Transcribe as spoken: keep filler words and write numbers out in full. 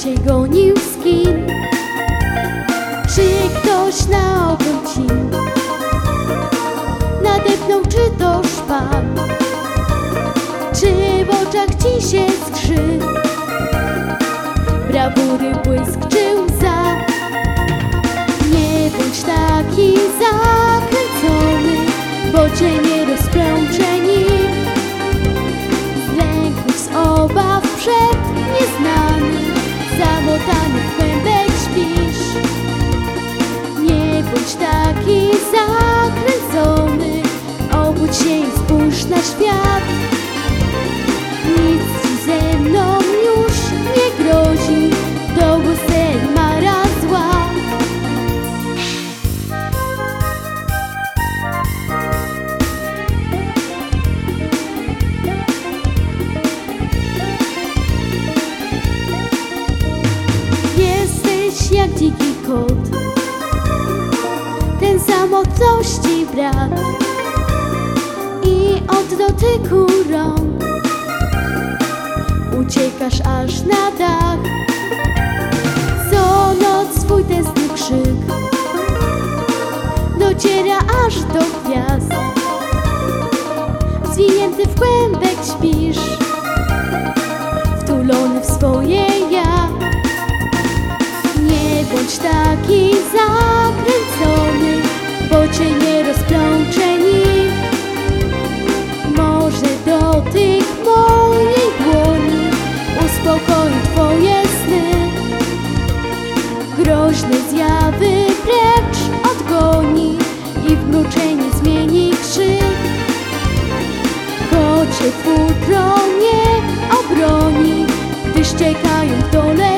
cię gonił z kim? Czy ktoś na ogon ci nadepnął, czy to szpan? Czy w oczach ci się skrzy brawury błysk, czy łza? Nie bądź taki zakręcony, bo cię nie rozplącze nic. Z lęków, z obaw przed nieznanym, zamotany w kłębek śpisz. Nie bądź taki zakręcony, obudź się i spójrz na świat. Nic ci ze mną już nie grozi, do łzy mara zła. Jesteś jak dziki kot, ten samotności brat, i od dotyku rąk uciekasz aż na dach. Co noc swój tęskny krzyk dociera aż do gwiazd. Zwinięty w kłębek śpisz, wtulony w swoje ja. Nie bądź taki zakręcony, bo cię nie rozplącze nic. Może dotyk mojej dłoni uspokoi twoje sny. Groźne zjawy precz odgoni i w mruczenie zmieni krzyk. Kocie futro nie obroni, gdy ściekają w dole